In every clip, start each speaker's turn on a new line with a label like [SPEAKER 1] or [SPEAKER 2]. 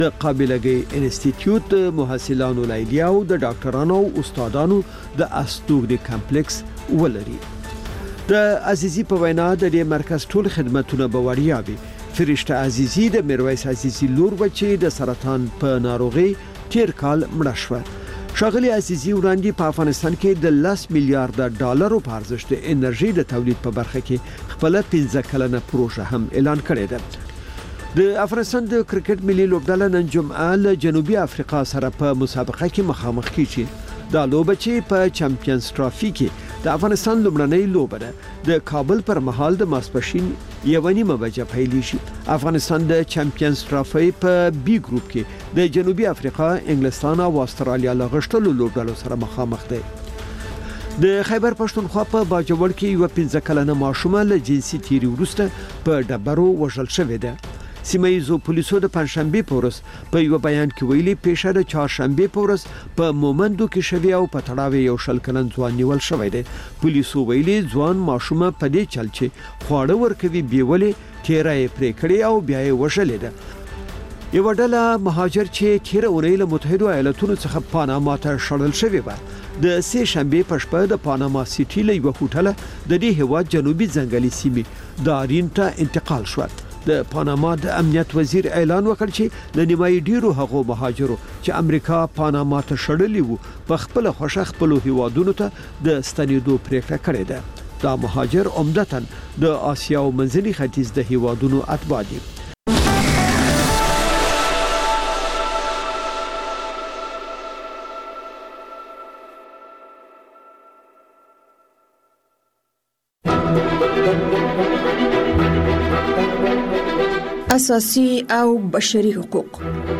[SPEAKER 1] د قابلګۍ انسټیټیوټ د محصلانو لایلیاو د ډاکټرانو او استادانو د استوګنې کمپلیکس ولري. د عزیزي په وینا د دې مرکز ټول خدماتونه به وړیا وي. فرشته عزیزي د میرویس عزیزي لور و چې د سرطان په ناروغي تیر کال مړه شوه. ښاغلي عزیزي وړاندې په افغانستان کې د 10 میلیارډ ډالرو په ارزښت د انرژي د تولید په برخه کې خپل 15 کلنه پروژه هم اعلان کړې ده. د افغانستان د کرکټ ملي لوبډله نن جمعه له جنوبي افریقا سره په مسابقه کې مخامخ کیږي. دا لوبه چې په چمپیونز ټرافي کې د افغانستان لومړنۍ لوبه ده د کابل پر مهال د ماسپښین 1:30 بجې پیلیږي. افغانستان د چمپیونز ټرافي په بي ګروپ کې د جنوبي افریقا، انګلستان او استرالیا له غشتلو لوبډلو سره مخامخ دی. د خیبر پښتونخوا په باجوړ کې یو 15 کلنه ماشومه له جنسي تیری وروسته په ډبرو وژل شوې ده. سیمایزو پولیسو د پنځشنبه په ورځ په یو بیان کې ویلي پیښه د چهارشنبه په ورځ په مومندو کې شوی او په تړاو یو شل کلن ځوان نیول شوی دی. پولیسو ویلي ځوان ماشومه په دې چل چې خواړه ورکوي بیولې تیرې پرې کړې او بیا یې وژلې ده. یو ډله مهاجر چې تیر اونۍ له متحده ایالاتونو څخه پاناما ته شړل شوی و د سه شنبه په شپه د پاناما سیټي له یو هوټل د دې هواد جنوبي ځنګلي سیمې دارین ته انتقال شو. د پاناما د امنیت وزیر اعلان وکړ چې د نیمایي ډیرو هغو مهاجرو چې امریکا پاناما ته شړلي وو په خپل خوښه خپل هیوادونو ته د ستنېدو پریکړه کړې ده. دا مهاجر عمدتاً د آسیا او منځني ختیځ د هیوادونو اتباع دي.
[SPEAKER 2] اساسي او بشري حقوق.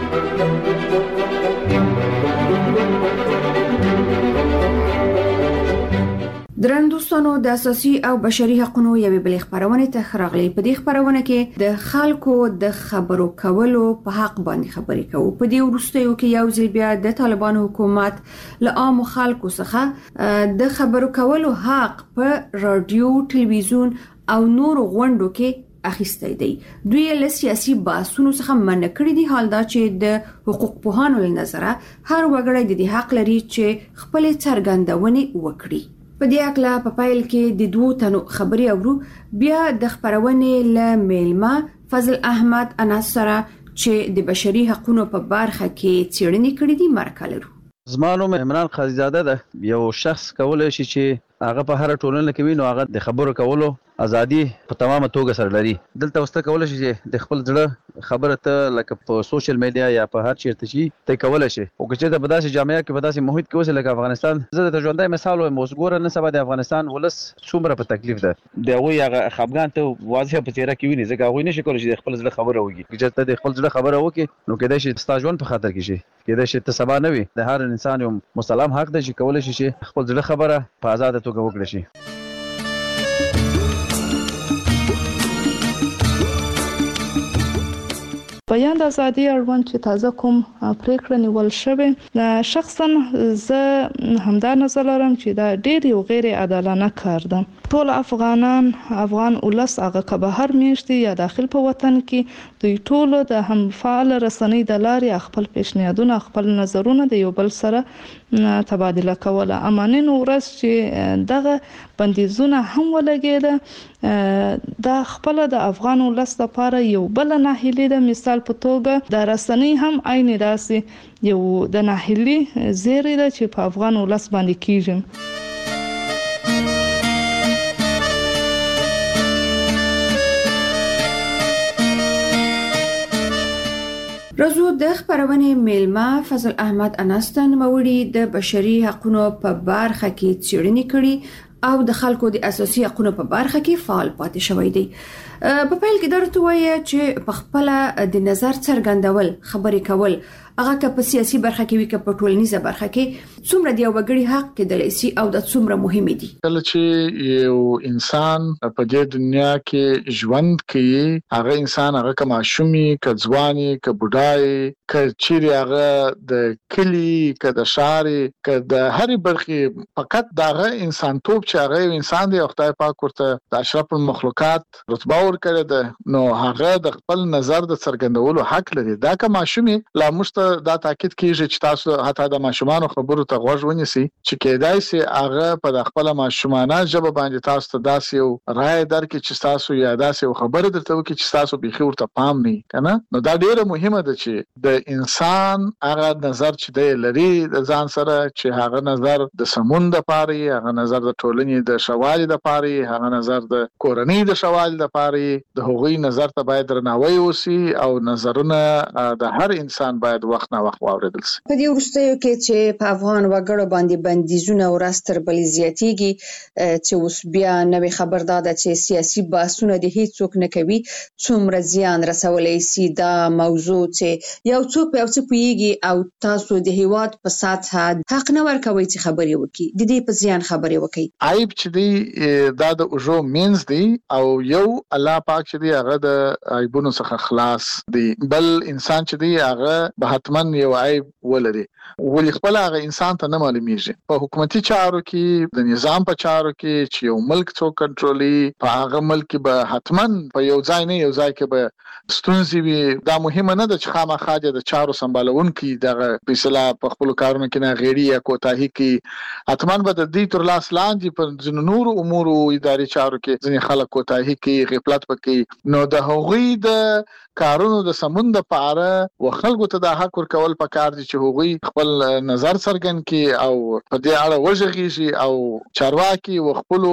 [SPEAKER 2] درندوستانو د اساسي او بشري حقوقو یوې بلې خبرونه ته خراغلي. په دې خبرونه کې د خلکو د خبرو کولو په حق باندې خبرې کوو. په دې وروستیو کې یو ځل بیا د طالبانو حکومت له عام خلکو څخه د خبرو کولو حق په رادیو، ټلویزیون او نور غونډو کې اخیسته دی. دوی له سیاسي بحثونو څخه منع کړی دی. حال دا چې د حقوق پوهانو له نظره هر وګړی د دې حق لري چې خپل څرګندونې وکړي. په دې اړه په پایل کې د دوه تنو خبري اورو. بیا د خبرونې له میلمه فضل احمد انس سره چې د بشري حقوقو په برخه کې څېړنې کړې دي مرکه لرو.
[SPEAKER 3] زما نوم عمران قاضیزاده ده. یو شخص کولای شي چې هغه په هر ټولنه کې ویني هغه د خبرو کولو ازادي په تمامه توګه سره لري. دلته وسته کولای شي چې د خپل ځړه خبره ته لکه په سوشل میډیا یا په هر چیرته شي ته کولای شي. او که چې د بداسي جامعه کې بداسي محیط کې اوسه لکه افغانستان، زه د ژوندۍ مثال وایم. اوس ګوره نن سبا د افغانستان ولس څومره په تکلیف ده. د هغوی هغه خپګان ته واضح په چهره کې ویني. ځکه هغوی نشي کولای چې د خپل ځړه خبره وکړي. چې ته د خپل ځړه خبره وکړي نو کېدای شي ستا ژوند په خطر کې شي. کېدای شي ته سبا نه وي. د هر انسان یو مسلم حق دی چې کولای شي چې خپل ځړه خبره په آزاده توګه وکړي شي.
[SPEAKER 4] بیان د ازادي اړوند چې تازه کوم پریکړه نیول شوې، شخصا زه همدا نظر لرم چې دا ډېر یو غیر عادلانه کار ده. ټول افغان ولس هغه که بهر میشتي یا داخل په وطن کې دوی ټول د هم فعال رسنۍ د لارې خپل پیشنهادونه، خپل نظرونه د یو بل سره تبادله کوله. امانین ورځ چې دغه بندیزونه هم ولګېده، دا خپل د افغان ولس لپاره یو بل ناهیلي ده. مثال په توګه د رسنۍ هم عین داسې یو د ناهیلي زیری ده چې په افغان ولس باندې کیږي.
[SPEAKER 2] رازو د خبرونې میلمه فضل احمد انستان موړي د بشري حقوقو په برخه کې څېړنې کړي او د خلکو د اساسي حقوقو په برخه کې فعال پاتې شوی دی. په پیل کې درته وایي چې په خپل د نظر څرګندول، خبرې کول هغه که په سیاسي برخه کې وي که په ټولنیزه برخه کې څومره دی وګړي حق کېدلی شي او د څومره مهم دي؟
[SPEAKER 5] کله چې یو انسان په دې دنیا کې ژوند کوي هغه انسان هغه که ماشومي که ځواني که بوډای که چیرې هغه د کلی که د ښار که د هرې برخې فقط دغه انسانتوب چې هغه انسان دی او خدای پاک ورته د اشرف المخلوقات رتبه ورکړې ده نو هغه د خپل نظر د څرګندولو حق لري. دا که ماشومي لا موږ ته دا تاکید کیږي چې تاسو حتی د ماشومانو خبرو ته غوږ ونیسئ چې کېدای شي هغه په د خپل ماشومانه ژبه باندې تاسو ته داسې یو رائے درکړي چې تاسو یا داسې یو خبره درته وکړي چې تاسو بيخي ورته پام نه کنه. نو دا ډیره مهمه ده چې د انسان هغه نظر چې دی لري د ځان سره چې هغه نظر د سمون د پاره هغه نظر د ټولنې د شوالي د پاره هغه نظر د کورنۍ د شوالي د پاره د هغوی نظر ته باید درناوی وشي او نظرونه د هر انسان باید وخت نه وخت واوریدل شي.
[SPEAKER 2] په دې وروستیو کې چې په افغان وګړو باندې بندیزونه ورځ تر بلې زیاتېږي چې اوس بیا نوې خبر داده چې سیاسي بحثونه د هیڅوک نه کوي څومره زیان رسولی شي دا موضوع چې یو څوک په یو څه پوهیږي او تاسو د هیواد په سطحه حق نه ورکوي چې خبرې وکړي د دې په زیان خبرې وکړي.
[SPEAKER 5] عیب چې دی دا د اوجو مینز دی او یو الله پاک چې دی هغه د عیبونو څخه خلاص دی بل انسان چې دی هغه به حتمن یو عیب ولري ولې خپل هغه انسان ته نه معلومیږي. په حکومتي چارو کې د نظام په چارو کې چې یو ملک څوک کنټرولي په هغه ملک به حتمن په یو ځای نه یو ځای کې به ستونزې وي. دا مهمه نه ده چې خامخا د چارو سمبالونکي دغه فیصله په خپل کارونو کې نه غیري یا کوتاهي کې حتمن به د دې تر لاس لاندې په ځینو نورو امور او اداري چارو کې ځینې خلک کوتاهي کې غفلت وکړي. نو د هغوی د کارونو د سمون د پاره و خلکو ته د حق ورکول پکار دي چې هغوی خپل نظر څرګند کړي او په دې اړه وژغېږي او چارواکي و خپل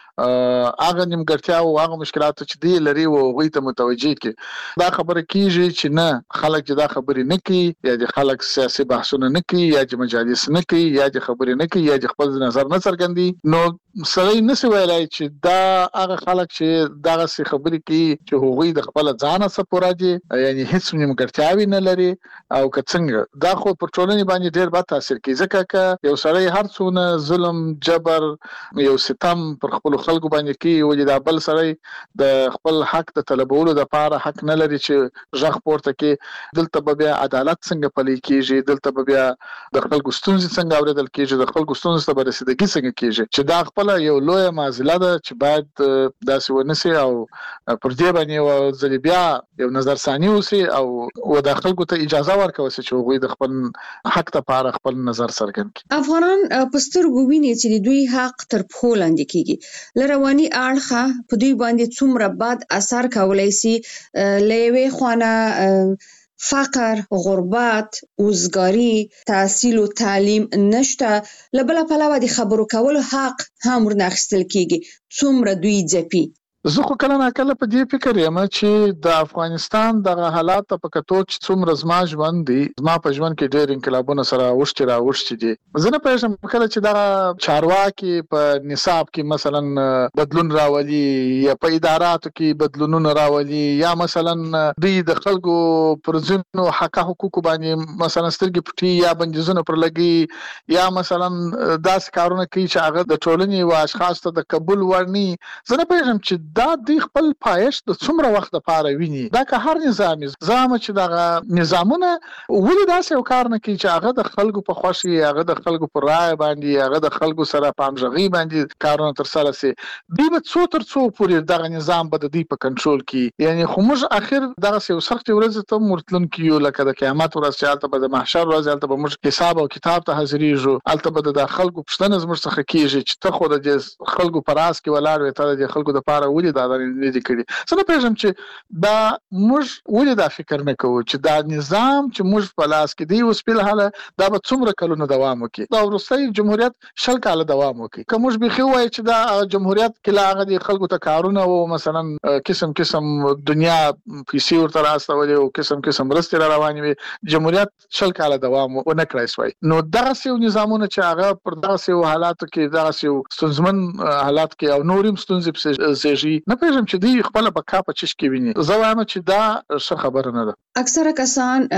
[SPEAKER 5] هغه نیمګړتیا او هغه مشکلات چې دی لري او هغوی ته متوجي کړي. دا خبره کیږي چې نه خلک چې دا خبرې نه کوي یا د خلک سیاسي بحثونه نه کوي یا د مجالس نه کوي یا د خبرې نه کوي یا د خپل نظر نه څرګندي نو سړی نشي ویلای چې دا هغه خلک چې دغه څه خبرې کوي چې هغوی د خپل ځان څخه پوره دي یعنی هیڅ نیمګړتیاوي نه لري او که څنګه دا خو پر ټولنې باندې ډېر بد تاثیر کوي ځکه چې یو سړی هر څونه ظلم جبر یو ستم پر خپل خلکو باندې کوي ولې دا بل سړی د خپل حق د طلبولو لپاره حق نه لري چې ژغ پورته کوي. دلته به بیا عدالت څنګه پلي کیږي دلته به بیا د خلکو ستونزې څنګه اوریدل کیږي د خلکو ستونزې ته به رسیدګي څنګه کیږي چې دا خپل یو لویه معضله ده چې باید داسې ونسي او پر دې باندې یو ځل بیا یو نظر ثاني وسی او د خلکو ته اجازه ورکوي چې هغوی د خپل حق لپاره خپل نظر څرګند کړي.
[SPEAKER 2] افغانان په سترګو ویني چې د دوی حق تر پښو لاندې کیږي له رواني اړخه په دوی باندې څومره بد اثر کولای شي له یوې خوا فقر، غربت، وزګاری، تحصیل او تعلیم نشته لبله پلوه د خبرو کولو حق هم ورناخستل کیږي څومره دوی ځپي.
[SPEAKER 5] زه خو کله نه کله په دې فکر یم چې د افغانستان دغه حالات په کتو چې څومره زما ژوند دي زما په ژوند کې ډېر انقلابونه سره اوښتي دي. زه نه پېژنم کله چې دغه چارواکي په نصاب کې مثلا بدلون راولي یا په اداراتو کې بدلونونه راولي یا مثلا دوی د خلکو پر ځینو حقوقو باندې مثلا سترګې پټي یا بندیزونه پر لګي یا مثلا داسې کارونه کوي چې هغه د ټولنې او اشخاص ته د قبول ورني. زه نه پېژنم چې دا د خپل پایښت د څومره وخت لپاره ویني. دا که هر نظام چې دغه نظامونه ولې داسې یو کار نه کوي چې هغه د خلکو په خوښي هغه د خلکو په رایه باندې هغه د خلکو سره په همغږي باندې کارونه ترسره شي. دوی به څو تر څو پورې دغه نظام به د دوی په کنټرول کې یعنی خو موږ اخر دغه یو سخت ورځ ته مرتلون کیو لکه د قیامت ورځ چې هلته به د محشر ورځ هلته به موږ حساب او کتاب ته حاضرېږو هلته به د خلکو پوښتنه زموږ څخه کیږي چې ته خو د خلکو په راس کې ولاړ وې ته د خلکو لپاره ولې دا نه دي کړي. څه نه پېژنم چې دا موږ ولې دا فکر نه کوو چې دا نظام چې موږ په لاس کې دی اوس په حاله دا به څومره کلونه دوام وکړي. دا وروستی جمهوریت 10 کاله دوام وکړي. که موږ بيخي وایي چې دا جمهوریت کې لا هغه د خلکو ته کارونه او مثلا قسم دنیا پیسې ورته راستولې او قسم مرستې روانې وي جمهوریت 10 کاله دوام ونه کړی سوی. نو دغه سیو نظامونه چې هغه پر دغه سیو حالاتو کې دغه سیو ستونزمن حالات کې او نورم ستونزې وژي نه پېژم چې دوی خپل بقا په چش کې ویني. زه وایم چې دا ښه خبره نه ده.
[SPEAKER 2] اکثره کسان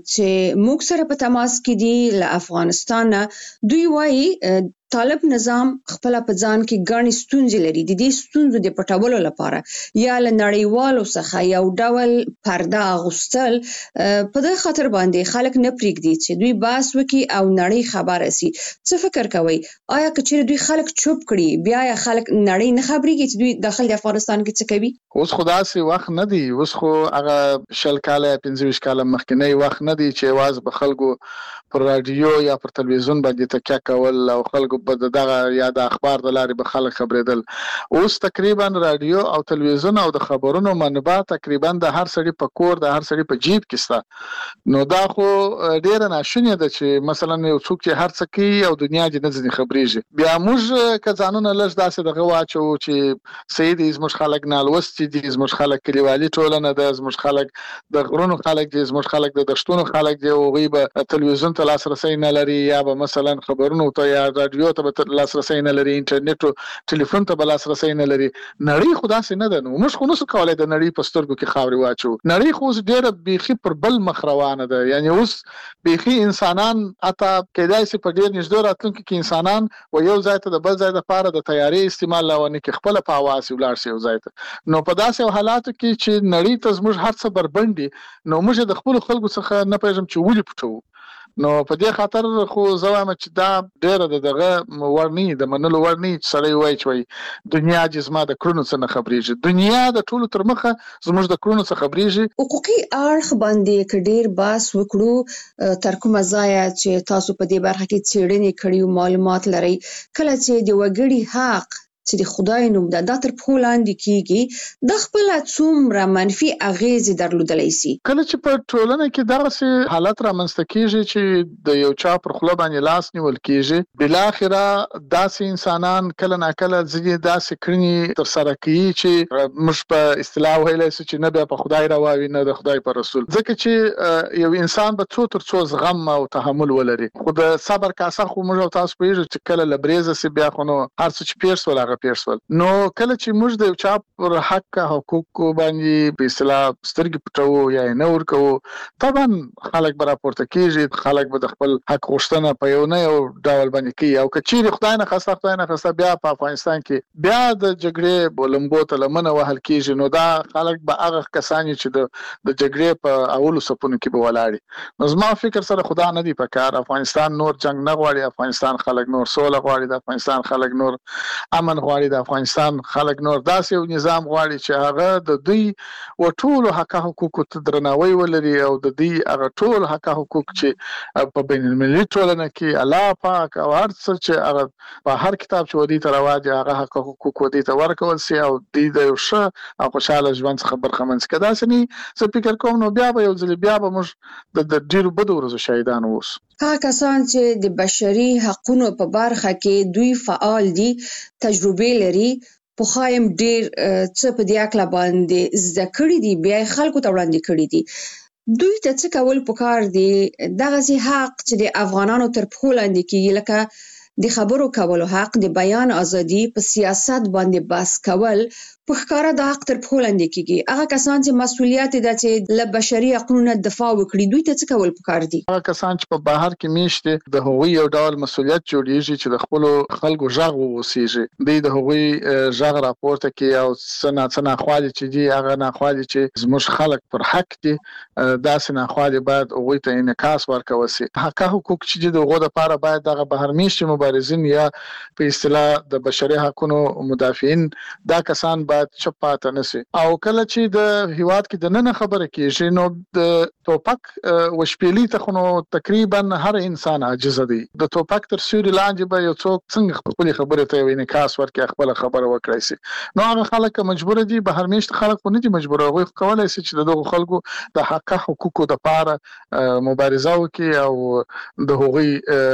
[SPEAKER 2] چې موږ سره په تماس کې دي له افغانستان دوی وایي طالب نظام خپل په ځان کې ګڼې ستونزې لري. د دې ستونزو د پټولو لپاره یا له نړیوالو څخه یو ډول پرده اغوستل په دې خاطر باندې خلک نه پرېږدي چې دوی بحث وکړي او نړۍ خبره سي. څه فکر کوي؟ آیا کچېرې دوی خلک چوپ کړي بیا یا خلک نړۍ نه خبرېږي چې دوی داخل د افغانستان کې څه کوي؟
[SPEAKER 5] اوس خو داسې وخت نه دی. اوس خو هغه 20 کاله 25 کاله مخکنی وخت نه دی چې واز به خلکو پر رادیو یا پر تلویزیون باندې تکیه کول او خلکو په دغه یا د اخبار د لارې به خلک خبرېدل. اوس تقریبا رادیو او تلویزیون او د خبرونو منبع تقریبا د هر سړي په کور د هر سړي په جیب کې سته. نو دا خو ډیره ناشونې ده چې مثلا یو څوک چې هر څه کوي او دنیا دې نه ځنې خبرېږي. بیا موږ که ځانونه لږ داسې دغه واچو چې صحیح دي زموږ خلک نالوستي دي، زموږ خلک کلیوالي ټولنه ده، زموږ خلک د غرونو خلک دي، زموږ خلک د دشتونو خلک دي، هغوی به تلویزیون ته لاسرسی نه لري یا به مثلا خبرونو ته یا رادیو ته به لاسرسی نه لري، انټرنیټ او ټلیفون ته به لاسرسی نه لري. نړۍ خو داسې نه ده. نو موږ خو نسو کولی د نړۍ په سترګو کې خاورې واچو. نړۍ خو اوس ډېره بیخي پر بل مخ روانه ده. یعنی اوس بیخي انسانان حتی کېدای شي په ډېر نږدې راتلونکي کې انسانان و یو ځای ته د بل ځای دپاره د طیارې استعمال لا ونه کړي، خپله په هوا سي ولاړ شي یو ځای ته. نو په داسې حالاتو کې چې نړۍ ته زموږ هر څه بربنډ دي، نو موږ د خپلو خلکو څخه نه پوهېږم چې ولې پټوو. نو په دې خاطر خو زه وایم چې دا ډېره د دغه وړ نه د منلو وړ نه چې سړی وایي چې دنیا چې زما د کړنو څه نه خبرېږي. دنیا د ټولو تر مخه زموږ د کړنو څه خبرېږي.
[SPEAKER 2] حقوقي اړخ باندې که ډېر بحث وکړو تر کومه ځایه چې تاسو په دې برخه کې څېړنې کړي او معلومات لرئ، کله چې د وګړي حق چې د خدای نوم ده دا تر پښو لاندې کیږي، د خپله څومره منفي اغیزې درلودلی سي؟
[SPEAKER 5] کله چې په ټولنه کې دغسې حالت رامنځته کېږي چې د یو چا پر خوله باندې لاس نیول کېږي، بالاخره داسې انسانان کله ناکله ځینې داسې کړنې ترسره کوي چې موږ په اصطلاح ویلی سو چې نه بیا په خدای روا وي نه د خدای په رسول. ځکه چې یو انسان به څو تر څو زغم او تحمل ولري. خو د صبر کاسه خو موږ او تاسو پوهېږو چې کله له بریزه سي بیا خو نو هر څه چې پېښ سول پیرسول. نو کله چې موږ د یو چا پر حق حقوق باندې په اصطلاح سترګې پټوو یا نه ورکوو، طبعا خلک به راپورته کېږي، خلک به د خپل حق غوښتنه په یو نه یو ډول باندې کوي. او که چیرې خدای نه خواسته بیا په افغانستان کې بیا د جګړې لمبو ته لمنه وهل کېږي، نو دا خلک به هغه کسان چې د جګړې په اولو صفونو کې به ولاړي. نو زما فکر سره خدا نه دی پکار. افغانستان نور جنگ نه غواړي، افغانستان خلک نور سوله غواړي، د افغانستان خلک نور امن غواړي، د افغانستان خلک نور داسې یو نظام غواړي چې هغه د دوی و ټولو حق حقوقو ته درناوی ولري او د دوی هغه ټول حق حقوق چې په بین المللي ټولنه کې الله پاک او هر څه چې هغه په هر کتاب چې ودی ته رواجي هغه حق حقوق ودی ته ورکول سي او دوی د یو ښه او خوشاله ژوند څخه برخمن سي. که داسې نه زه فکر کوم نو بیا به یو ځل بیا به موږ د ډېرو بدو ورځو شاهدان اوسو.
[SPEAKER 2] هغه کسان چې د بشري حقونو په برخه کې دوی فعال دي، تجربه لري، پخایم ډیر څه په دې اړه باندې زده کړی دي، بیا خلکو ته وړاندې کړی دي، دوی ته څه کول پکار دي؟ دغه حق چې د افغانانو تر پښو لاندې کیږي، لکه د خبرو کولو حق، د بیان ازادي، په سیاست باندې بحث کول، په ښکاره د حق تر پښو لاندې کیږي. هغه کسان چې مسؤلیت ده چې له بشري حقوقو دفاع وکړي، دوی ته څه کول پکار دي؟
[SPEAKER 5] هغه کسان چې په بهر کې میشت د هغوی یو ډول مسؤلیت جوړیږي چې د خپل خلکو غږ ووسیږي، دوی د هغوی غږ راپورته کوي او څه ناخوالې چې دي هغه ناخوالې چې زموږ خلک پر حق دي داسې ناخوالې باید هغوی ته انعکاس ورکول سي. حق حقوق چې دي د هغو دپاره باید دغه بهر میشتي مبارزین یا په اصطلاح د بشري حقونو مدافعین دا کسان باید چپ پاتې نشي. او کله چې د هیواد کې د نن خبره کېږي نو د توپک وشپېلي ته خو نو تقریبا هر انسان عاجز دی. د توپک تر سیوري لاندې به یو څوک څنګه خپلې خبرې ته یو انعکاس ورکړي، خپله خبره وکړی سي. نو هغه خلک مجبور دي، بهر میشت خلک خو نه دي مجبور، هغوی کولی سي چې د دغو خلکو د حق حقوقو دپاره مبارزه وکړي او د هغوی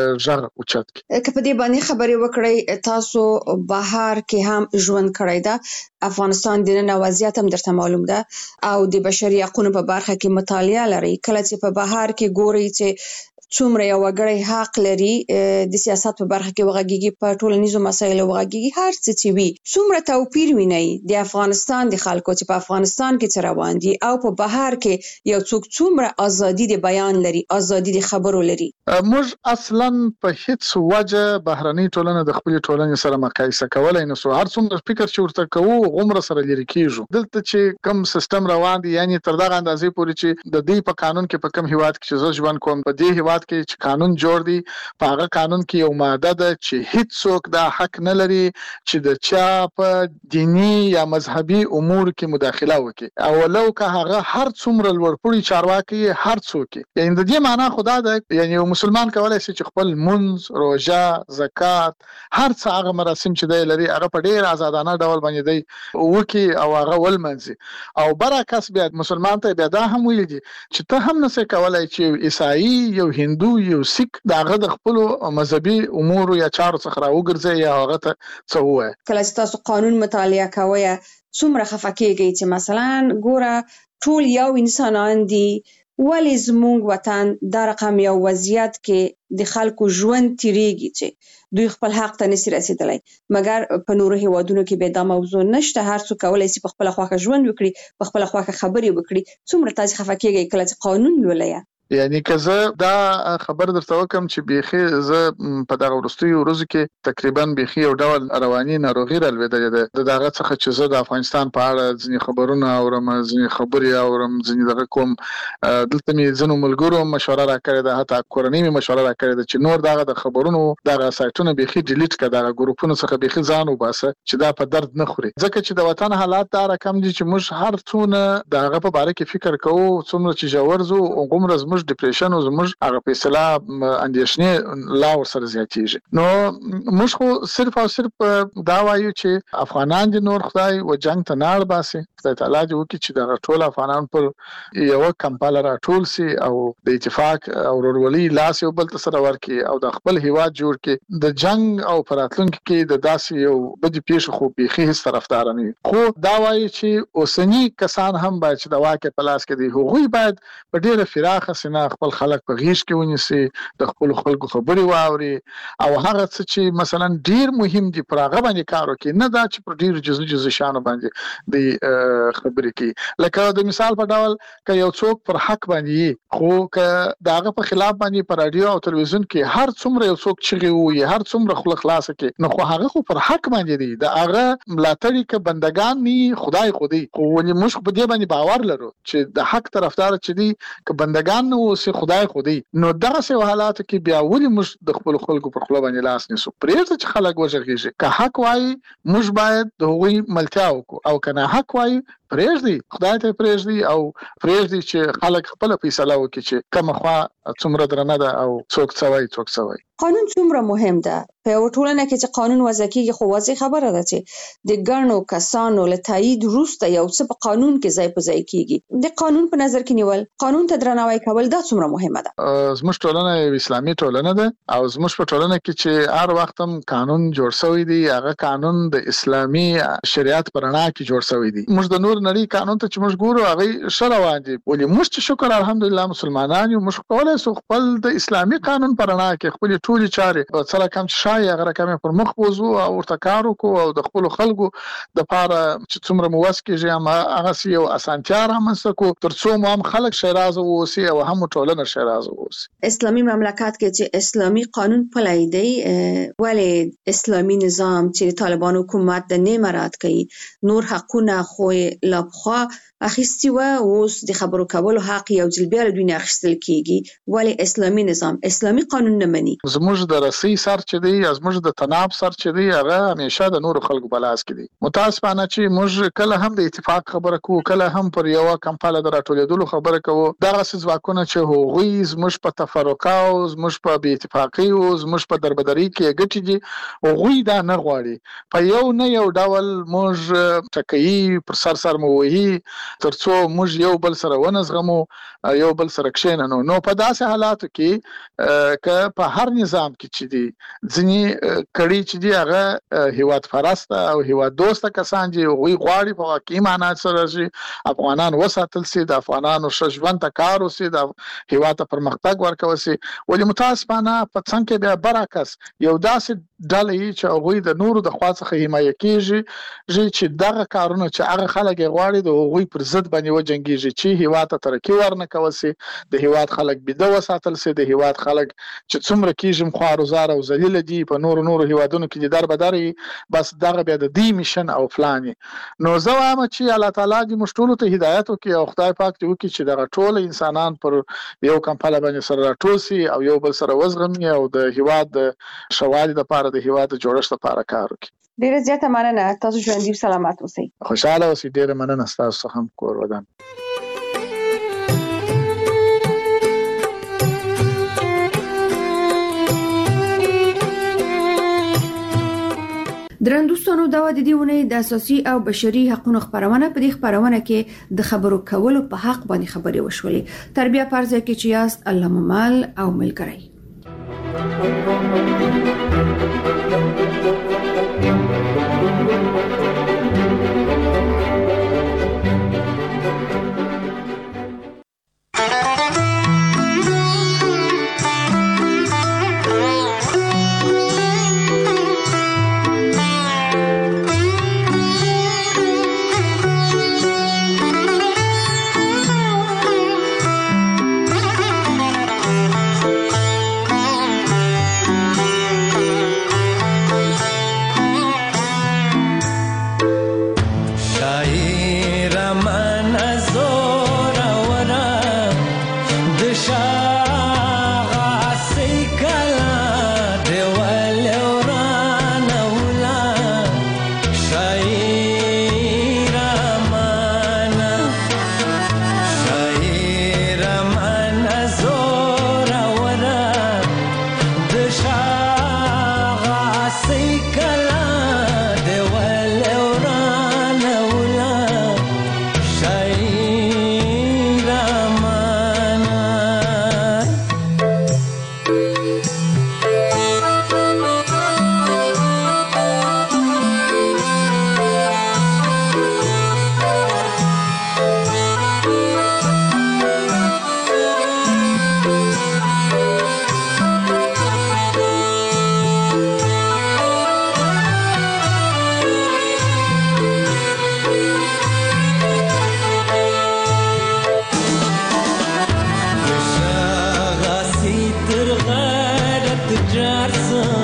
[SPEAKER 5] غږ اوچت کړي.
[SPEAKER 2] که په دې باندې خبرې وکړئ، تاسو بهر کې هم ژوند کړی ده، افغانستان د نن وضعیت هم درته معلوم ده او د بشري حقوقو په برخه کې مطالعه لري. کله چې په بهر کې ګوري چې
[SPEAKER 6] څومره یو وګړی حق لري د سیاست په برخه کې وغږیږي، په ټولنیزو مسایلو وغږیږي، هر څه چې وي. څومره توپیر ویني د افغانستان د خلکو چې په افغانستان کې څه روان دي او په بهر کې یو څوک څومره ازادي د بیان لري، ازادي د خبرو لري.
[SPEAKER 5] موږ اصلا په هیڅ وجه بهرنۍ ټولنه د خپل ټولنې سره مقایسه کولای نه سو. هر څومره فکر چې ورته کوو غومره سره لري کیږو. دلته چې کم سیستم روان دي، یعنی تر دغه اندازې پورې چې د دې په قانون کې په کم هیواد کې چې زه ژوند کوم، په دې هیواد کې چې قانون جوړ دی، په هغه قانون کې یو ماده ده چې هیڅ څوک دا حق نه لري چې د چا په دینی یا مذهبي امور کې مداخله وکړي، او لو که هغه هر څومره لوړپوړي چارواکي هر څوک. یعنی د دې معنی خدا ده، یعنی یو مسلمان کولای شي چې خپل منځ، روژه، زکات، هر څه هغه مراسم چې دی لري هغه په ډیر آزادانه ډول باندې دی وکي او هغه ولمنځي. او برعکس بیا مسلمان ته بیا دا هم ویل دي چې ته هم نسې کولای چې عیسائی، یو هندو، یو سیک داغه د خپل مذهبي امور یا چارو څخه راوګرځي یا هغه ته څه وایي.
[SPEAKER 6] کله چې تاسو قانون مطالعه کوئ څومره خفه کېږئ چې مثلا ګوره ټول یو انسانان دي، ولی زمونږ وطن دا رقم یو وضعیت کې د خلکو ژوند تیریږي چې دوی خپل حق ته نشي رسیدلی، مګر په نورو هیوادونو کې به دا موضوع نشته. هر څوک کولای شي په خپل خواخه ژوند وکړي، په خپل خواخه خبرې وکړي. څومره تاسو خفه کېږئ کله چې قانون لولئ؟
[SPEAKER 5] یعنی که زه دا خبر درته وکم چې بیخي زه په دغه وروستیو ورځو کې تقریبا بیخي یو ډول رواني ناروغي رالوېدلې ده. دغه څخه چې زه د افغانستان په اړه ځینې خبرونه اورم، ځینې خبرې اورم، ځینې دغه کوم. دلته مې ځینو ملګرو مشوره راکړې ده، حتی کورنۍ مې مشوره راکړې ده چې نور دغه د خبرونو دغه سایټونه بیخي ډیلیټ کړه، دغه ګروپونو څخه بیخي ځان وباسه چې دا په درد نه خوري. ځکه چې د وطن حالات دا رقم دي چې موږ هر څونه دغه په باره کې فکر کوو، څومره چې ژور ځو عمره زموږ ډیپریشن او زموږ هغه په اصطلاح اندېښنې لا ورسره زیاتېږي. نو موږ خو صرف او صرف دا وایو چې افغانان دي نور خدای و جنگ ته نه اړ باسي، خدای تعالی دې وکړي چې دغه ټول افغانان پر یو کمپاله راټول سي او د اتفاق او ورورولۍ لاس یو بل ته سره ورکړي او د خپل هیواد جوړ کړي. د جنگ او پراتلونکو کې د داسې یو بدې پیښو خو بیخي هیڅ طرفدار نه وي. خو دا وایي چې اوسنی کسان هم باید چې د واقع په لاس کې دي، هغوی باید په ډیره فراخه سینه خپل خلک په غیږ کې ونیسي، د خپل خلکو خبرې واوري او هغه څه چې مثلا ډیر مهم دي پر هغه باندې کار وکړي، نه دا چې پر ډیر جزء شانو باندې د خبرې کوي. لکه د مثال په ډول که یو څوک پر حق باندې خو که داغه په خلاف باندې پر رادیو او تلویزیون کې هر څومره یو څوک چغې وي، هر څومره خپل خلاصه کې، نو خو هغه خو پر حق باندې دی، د هغه ملاتړي ک بندگان ني خدای خودي. خو ولې موږ په دې باندې باور لرو چې د حق طرفدار چې دي ک بندگان نو سي خدای خودي. نو دغه سه حالات کې بیا ولې موږ د خپل خلکو پر خپل باندې لاس نیسو؟ پرېږده چې خلک وژغېږي. که حق وایي موږ باید د هغوی ملتیا وکړو، او که نه حق وایي پرېږدي خدای ته پرېږدي او پرېږدي چې خلک خپل فیصله وکړي چې کومه خوا څومره درنه ده او څوک څه وایي څوک څه وایي.
[SPEAKER 6] قانون څومره مهم ده په یو ټولنه کې چې قانون وضع کیږي؟ خو واضح خبره ده چې د ګڼو کسانو له تایید وروسته یو څه په قانون کې ځای په ځای کیږي. د قانون په نظر کې نیول، قانون ته درناوی کول دا څومره مهمه ده؟
[SPEAKER 5] زموږ ټولنه یو اسلامي ټولنه ده او زموږ په ټولنه کې چې هر وخت هم قانون جوړ شوی دی، هغه قانون د اسلامي شریعت پر رڼا کې جوړ شوی دی. موږ د نور نړۍ قانون ته چې موږ ګورو هغه شر روان دي، ولې موږ چې شکر الحمدلله مسلمانان یو، موږ کولای شو خپل د اسلامي قانون پر رڼا کې خپل ټولې چارې سره کم شای هغه رقم پر مخ وځو او ورته کار وکړو او د خپل خلکو د پاره چې څومره موس کېږي هغه یو اسانتیا رامنځته کو ترڅو مو هم خلک شیراز ووسی او هم ټولنه شیراز ووسی.
[SPEAKER 6] اسلامي مملکت کې چې اسلامي قانون پلی دی، ولی اسلامي نظام چې طالبان حکومت د نه مراد کوي، نور حقونه خو لا پخوا اخیستی و، اوس د خبرو کولو حق یو ځل بیا له دوی نه اخیستل کیږي، ولی اسلامي نظام اسلامي قانون نه مني.
[SPEAKER 5] زموږ د رسۍ سر چې دی، زموږ د تناب سر چې دی، هغه همیشه د نورو خلکو په لاس کې دی. متاسفانه چې موږ کله هم د اتفاق خبره کوو، کله هم پر یو کمپاله د راټولېدلو خبره کوو. دغه ځواکونه چې هغوی زموږ په تفرقه او زموږ په بې اتفاقۍ او زموږ په دربدرۍ کې ګټې دي، هغوی دا نه غواړي. په یو نه یو ډول موږ ټکوي، پر سر مو وهي ترڅو موږ یو بل سره ونزغمو یو بل سره کښینو. نو په داسې حالاتو کې ک په هر نظام کې چې دي ځینی کړي چې دی هغه هیواد پرست او هیواد دوست کسان دي وی غواړي په واقعي معنا سره چې افغانان وساتل سي، د افغانانو ژوند ته کار وسي، د هیواد ته پرمختګ ورکوي. ولې متاسفانه په څنګه کې بیا برعکس یو داسې ډلې چې هغه د نورو د خوا څخه حمایه کیږي چې دغه کارونه چې هغه خلک غواړي د هغوی پر ضد باندې وجنګيږي چې هیواد ته ترقی ورنکوي، د هیواد خلک بيده وساتل سي، د هیواد خلک چې څومره کیږم خوارزار او ذلیل دي په نورو هیوادونو کې در بدري، بس دغه بیا د دې میشن او پلان. نو زه وایم چې الله تعالی دې مشټولو ته هدایت وکړي او خدای پاک دې وکړي چې دغه ټول انسانان پر یو کمپاله باندې سره راټول سي او یو بل سره وزغمي او د هیواد د شوالي لپاره د هیواد د جوړښت لپاره کار وکړي.
[SPEAKER 6] ډیره زیاته مننه. تاسو ژوندۍ سلامات اوسئ.
[SPEAKER 5] خوشاله اوسئ. ډیره مننه تاسو هم کور ودان.
[SPEAKER 2] درندوستانو دا د دیونه د اساسي او بشري حقوقو خبرونه په دې خبرونه کې د خبرو کولو په حق باندې خبرې وشولې. تربیه پرځه کې چې یاست الله ممال او ملګری.
[SPEAKER 7] تر غیرت جرسم